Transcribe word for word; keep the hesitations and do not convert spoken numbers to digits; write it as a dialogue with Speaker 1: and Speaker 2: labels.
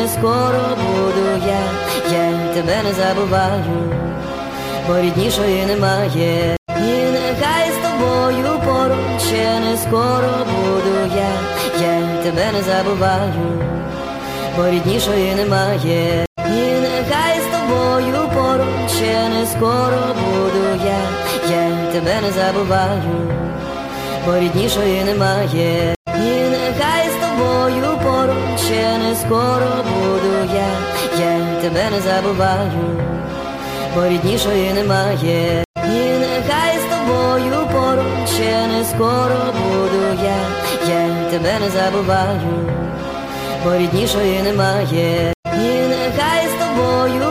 Speaker 1: не скоро буду я, я й тебе не забуваю, бо ріднішої немає. І нехай з тобою поруч ще не скоро буду я, я й тебе не забуваю, бо ріднішої немає. І нехай з тобою поруч ще не скоро буду я, я й тебе не забуваю, бо ріднішої немає. І нехай з тобою поруч ще не скоро буду я, я й тебе не забуваю, бо ріднішої немає. І нехай з тобою поруч ще не скоро буду я, я й тебе не забуваю, бо ріднішої немає. І нехай з тобою